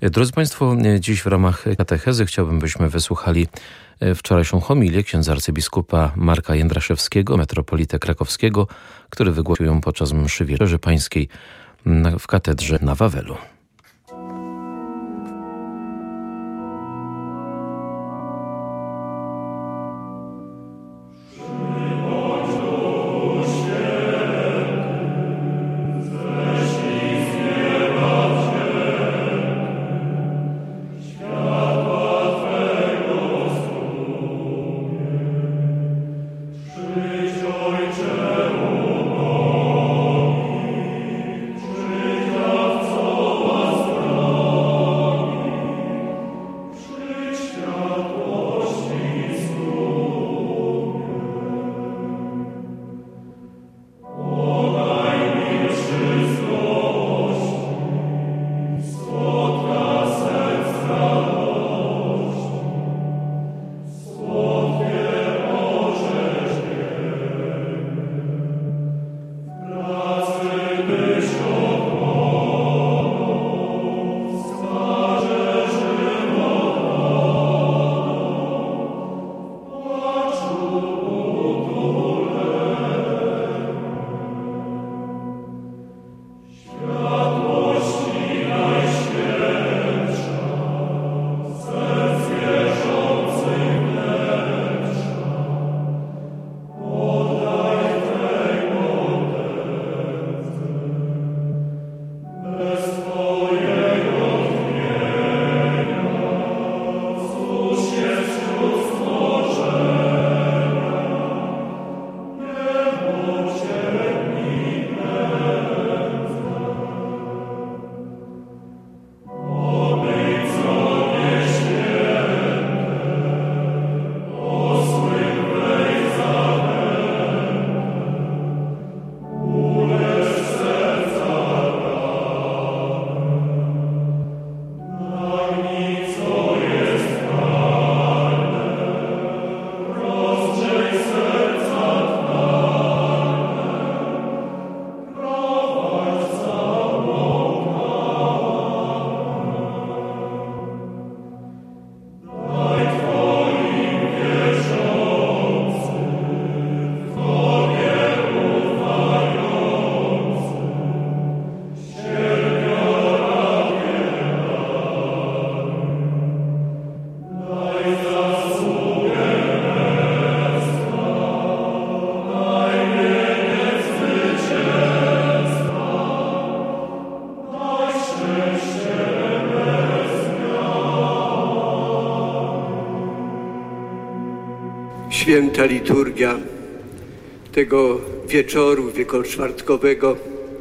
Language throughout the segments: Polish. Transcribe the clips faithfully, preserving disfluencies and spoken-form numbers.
Drodzy Państwo, dziś w ramach katechezy chciałbym, byśmy wysłuchali wczorajszą homilię księdza arcybiskupa Marka Jędraszewskiego, metropolitę krakowskiego, który wygłosił ją podczas mszy Wieczerzy Pańskiej w katedrze na Wawelu. Święta liturgia tego wieczoru wielkoczwartkowego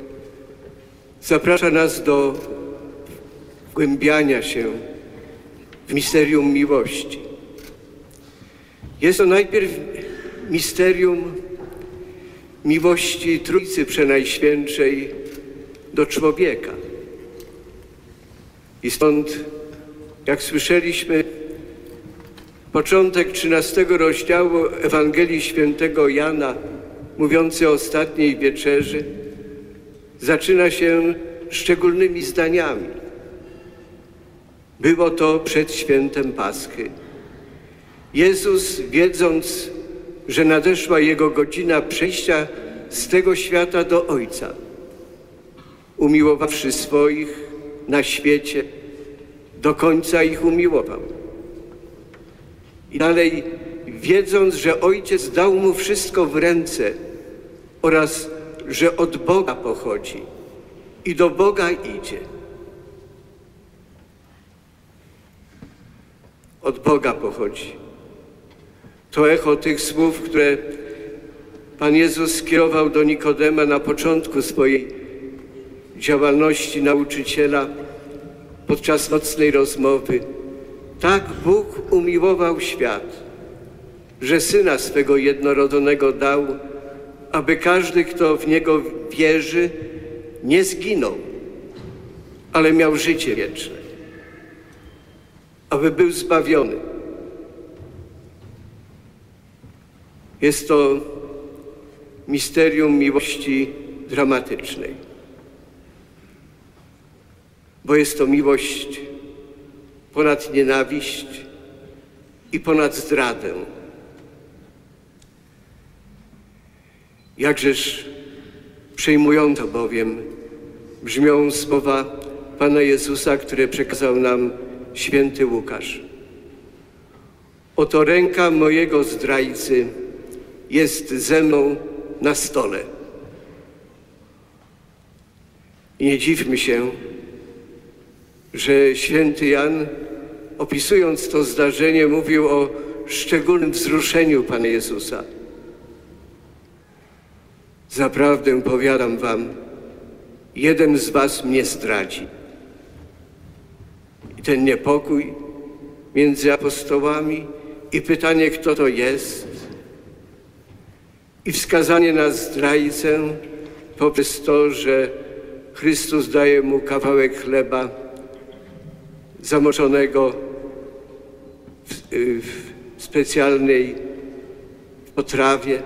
zaprasza nas do wgłębiania się w misterium miłości. Jest to najpierw misterium miłości Trójcy Przenajświętszej do człowieka. I stąd, jak słyszeliśmy, początek trzynastego rozdziału Ewangelii Świętego Jana, mówiący o ostatniej wieczerzy, zaczyna się szczególnymi zdaniami. Było to przed świętem Paschy. Jezus, wiedząc, że nadeszła Jego godzina przejścia z tego świata do Ojca, umiłowawszy swoich na świecie, do końca ich umiłował. I dalej, wiedząc, że Ojciec dał Mu wszystko w ręce oraz, że od Boga pochodzi i do Boga idzie. Od Boga pochodzi. To echo tych słów, które Pan Jezus skierował do Nikodema na początku swojej działalności nauczyciela podczas nocnej rozmowy. Tak Bóg umiłował świat, że Syna swego jednorodzonego dał, aby każdy, kto w Niego wierzy, nie zginął, ale miał życie wieczne, aby był zbawiony. Jest to misterium miłości dramatycznej, bo jest to miłość ponad nienawiść i ponad zdradę. Jakżeż przejmująco bowiem brzmią słowa Pana Jezusa, które przekazał nam święty Łukasz. Oto ręka mojego zdrajcy jest ze mną na stole. I nie dziwmy się, że święty Jan, opisując to zdarzenie, mówił o szczególnym wzruszeniu Pana Jezusa. Zaprawdę powiadam wam, jeden z was mnie zdradzi. I ten niepokój między apostołami i pytanie, kto to jest, i wskazanie na zdrajcę poprzez to, że Chrystus daje mu kawałek chleba zamoczonego w, w specjalnej potrawie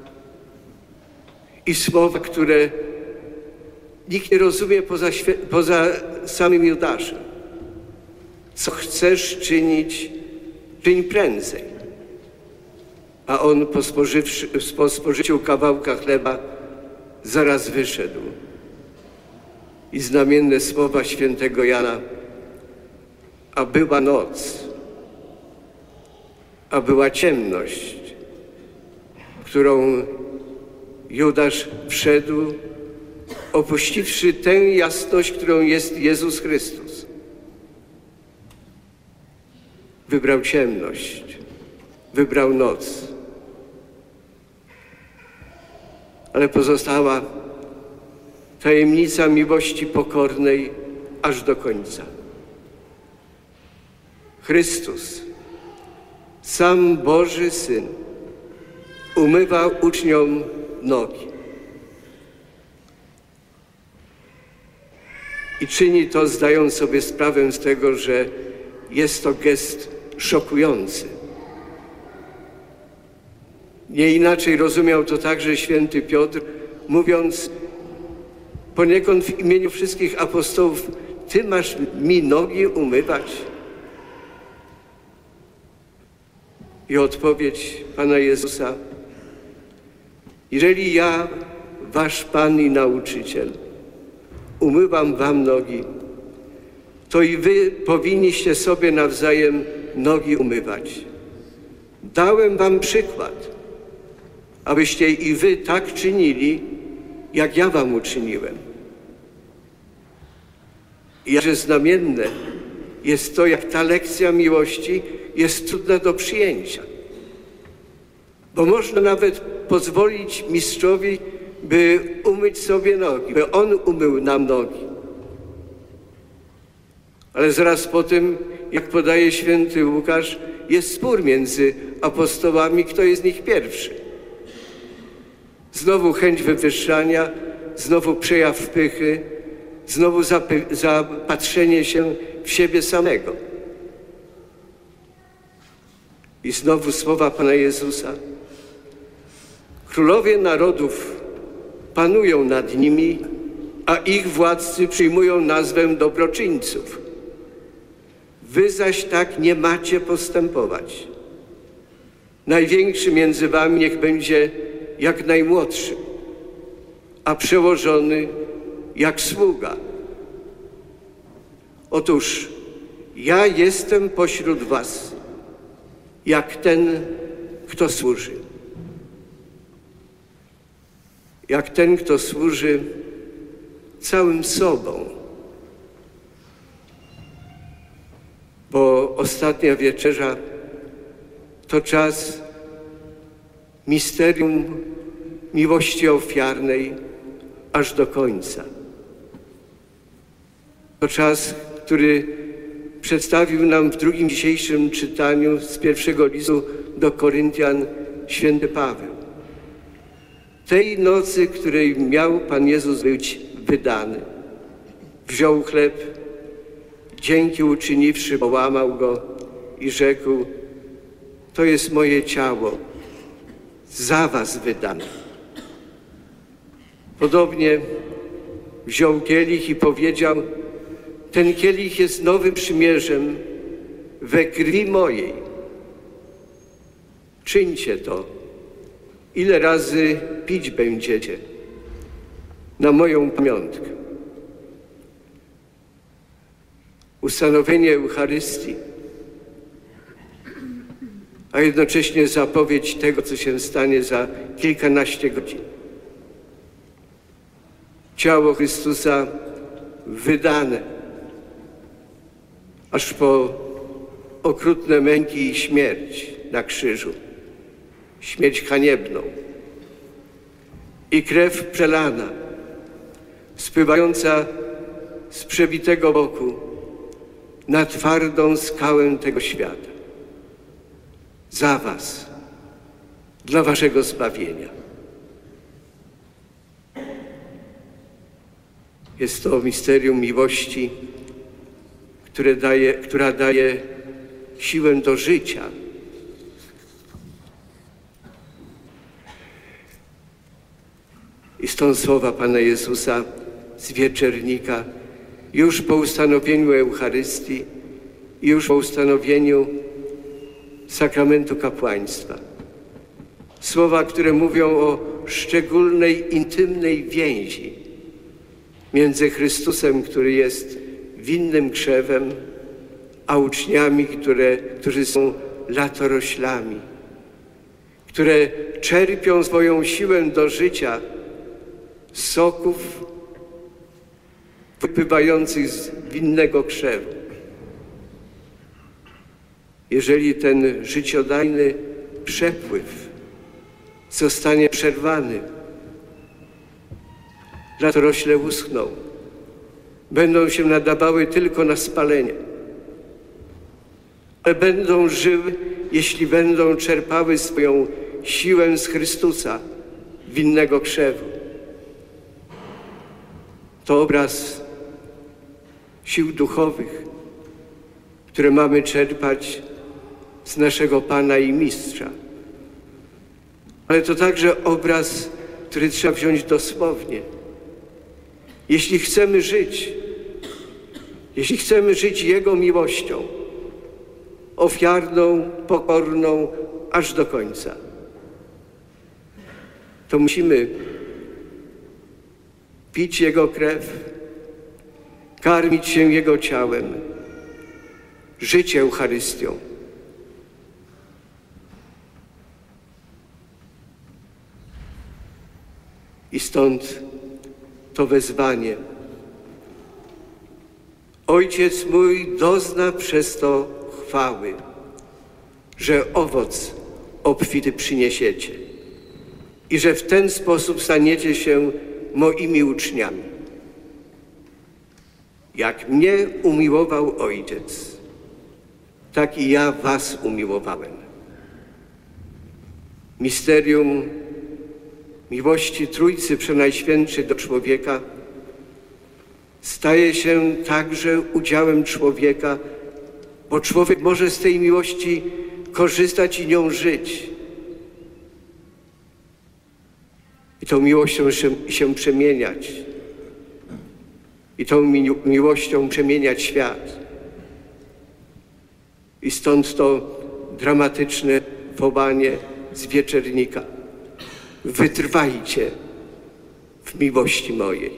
i słowa, które nikt nie rozumie poza, poza samym Judaszem. Co chcesz czynić, czyń prędzej. A on po, po spożyciu kawałka chleba zaraz wyszedł. I znamienne słowa świętego Jana: a była noc, a była ciemność, którą Judasz wszedł, opuściwszy tę jasność, którą jest Jezus Chrystus. Wybrał ciemność, wybrał noc, ale pozostała tajemnica miłości pokornej aż do końca. Chrystus, sam Boży Syn, umywa uczniom nogi. I czyni to, zdając sobie sprawę z tego, że jest to gest szokujący. Nie inaczej rozumiał to także święty Piotr, mówiąc poniekąd w imieniu wszystkich apostołów: Ty masz mi nogi umywać? I odpowiedź Pana Jezusa: jeżeli ja, wasz Pan i nauczyciel, umywam wam nogi, to i wy powinniście sobie nawzajem nogi umywać. Dałem wam przykład, abyście i wy tak czynili, jak ja wam uczyniłem. I jakże znamienne jest to, jak ta lekcja miłości jest trudna do przyjęcia. Bo można nawet pozwolić mistrzowi, by umyć sobie nogi, by on umył nam nogi. Ale zaraz po tym, jak podaje święty Łukasz, jest spór między apostołami, kto jest z nich pierwszy. Znowu chęć wywyższania, znowu przejaw pychy, znowu zapatrzenie się w siebie samego. I znowu słowa Pana Jezusa: królowie narodów panują nad nimi, a ich władcy przyjmują nazwę dobroczyńców. Wy zaś tak nie macie postępować. Największy między wami niech będzie jak najmłodszy, a przełożony jak sługa. Otóż ja jestem pośród was jak ten, kto służy. Jak ten, kto służy całym sobą. Bo ostatnia wieczerza to czas misterium miłości ofiarnej aż do końca. To czas, który przedstawił nam w drugim dzisiejszym czytaniu z pierwszego listu do Koryntian święty Paweł. Tej nocy, której miał Pan Jezus być wydany, wziął chleb, dzięki uczyniwszy, połamał go i rzekł: to jest moje ciało, za was wydane. Podobnie wziął kielich i powiedział: ten kielich jest nowym przymierzem we krwi mojej. Czyńcie to, ile razy pić będziecie, na moją pamiątkę. Ustanowienie Eucharystii, a jednocześnie zapowiedź tego, co się stanie za kilkanaście godzin. Ciało Chrystusa wydane aż po okrutne męki i śmierć na krzyżu, śmierć haniebną, i krew przelana, spływająca z przebitego boku na twardą skałę tego świata. Za was, dla waszego zbawienia. Jest to misterium miłości, które daje, która daje siłę do życia. I stąd słowa Pana Jezusa z wieczernika, już po ustanowieniu Eucharystii, już po ustanowieniu sakramentu kapłaństwa. Słowa, które mówią o szczególnej, intymnej więzi między Chrystusem, który jest winnym krzewem, a uczniami, które, którzy są latoroślami, które czerpią swoją siłę do życia z soków wypływających z winnego krzewu. Jeżeli ten życiodajny przepływ zostanie przerwany, latorośle uschną, będą się nadawały tylko na spalenie, ale będą żyły, jeśli będą czerpały swoją siłę z Chrystusa, winnego krzewu. To obraz sił duchowych, które mamy czerpać z naszego Pana i Mistrza. Ale to także obraz, który trzeba wziąć dosłownie. Jeśli chcemy żyć, jeśli chcemy żyć Jego miłością, ofiarną, pokorną, aż do końca, to musimy pić Jego krew, karmić się Jego ciałem, żyć Eucharystią. I stąd to wezwanie. Ojciec mój dozna przez to chwały, że owoc obfity przyniesiecie i że w ten sposób staniecie się moimi uczniami. Jak mnie umiłował Ojciec, tak i ja was umiłowałem. Misterium miłości Trójcy Przenajświętszej do człowieka staje się także udziałem człowieka, bo człowiek może z tej miłości korzystać i nią żyć. I tą miłością się, się przemieniać. I tą mi, miłością przemieniać świat. I stąd to dramatyczne wołanie z wieczernika. Wytrwajcie w miłości mojej.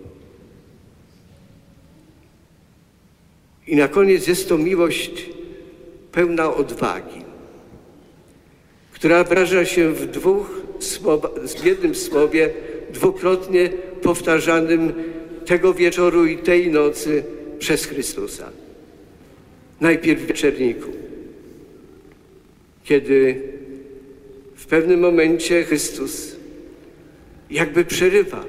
I na koniec jest to miłość pełna odwagi, która wyraża się w dwóch słowa, w jednym słowie dwukrotnie powtarzanym tego wieczoru i tej nocy przez Chrystusa. Najpierw w wieczerniku, kiedy w pewnym momencie Chrystus jakby przerywa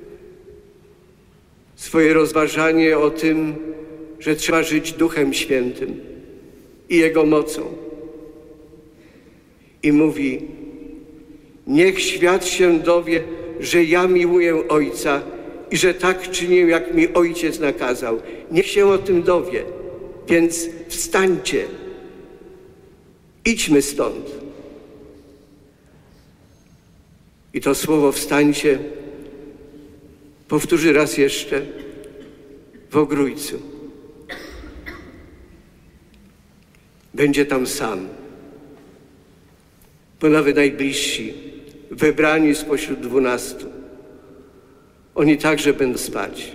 swoje rozważanie o tym, że trzeba żyć Duchem Świętym i Jego mocą. I mówi: niech świat się dowie, że ja miłuję Ojca i że tak czynię, jak mi Ojciec nakazał. Niech się o tym dowie, więc wstańcie, idźmy stąd. I to słowo wstańcie powtórzy raz jeszcze w Ogrójcu. będzie tam sam. Bo nawet najbliżsi, wybrani spośród dwunastu, oni także będą spać.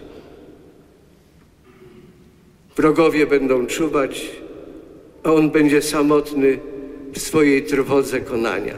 Wrogowie będą czuwać, a on będzie samotny w swojej trwodze konania.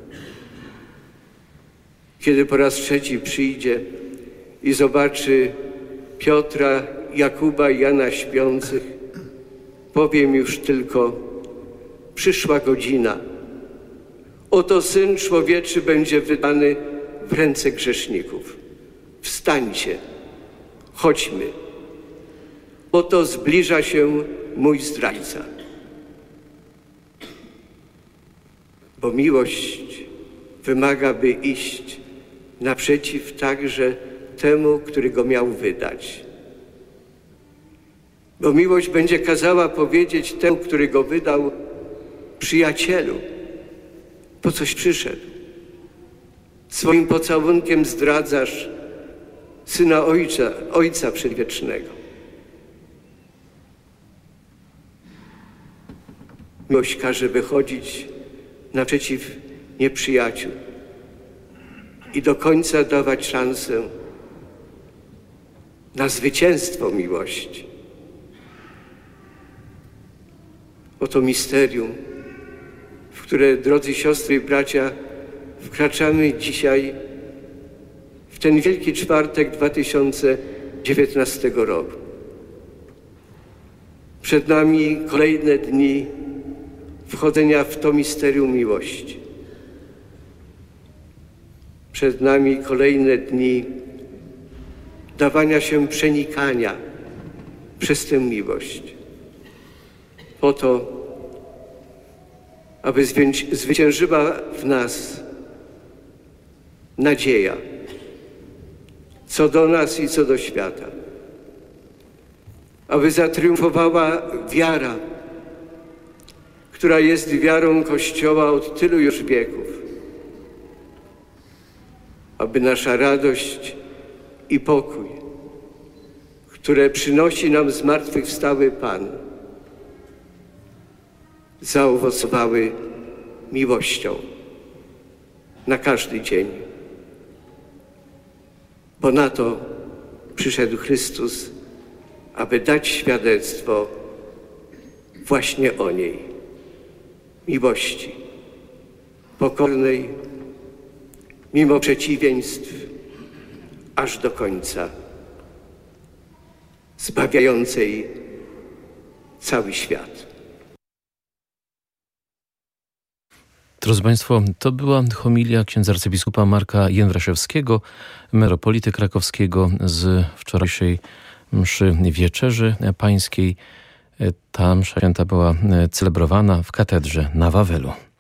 Kiedy po raz trzeci przyjdzie i zobaczy Piotra, Jakuba i Jana śpiących, powiem już tylko: przyszła godzina. Oto Syn Człowieczy będzie wydany w ręce grzeszników. Wstańcie, chodźmy. Oto zbliża się mój zdrajca. Bo miłość wymaga, by iść naprzeciw także temu, który go miał wydać. Bo miłość będzie kazała powiedzieć temu, który go wydał: przyjacielu, po coś przyszedł. Swoim pocałunkiem zdradzasz Syna Ojca, Ojca Przedwiecznego. Miłość każe wychodzić naprzeciw nieprzyjaciół i do końca dawać szansę na zwycięstwo miłości. Oto misterium, w które, drodzy siostry i bracia, wkraczamy dzisiaj w ten Wielki Czwartek dwa tysiące dziewiętnastego roku. Przed nami kolejne dni wchodzenia w to misterium miłości. Przed nami kolejne dni dawania się przenikania przez tę miłość. Po to, aby zwyciężyła w nas nadzieja co do nas i co do świata. Aby zatriumfowała wiara, która jest wiarą Kościoła od tylu już wieków. Aby nasza radość i pokój, które przynosi nam zmartwychwstały Pan, zaowocowały miłością na każdy dzień. Bo na to przyszedł Chrystus, aby dać świadectwo właśnie o niej. Miłości pokornej, mimo przeciwieństw, aż do końca, zbawiającej cały świat. Drodzy Państwo, to była homilia księdza arcybiskupa Marka Jędraszewskiego, metropolity krakowskiego, z wczorajszej mszy Wieczerzy Pańskiej. Ta msza święta była celebrowana w katedrze na Wawelu.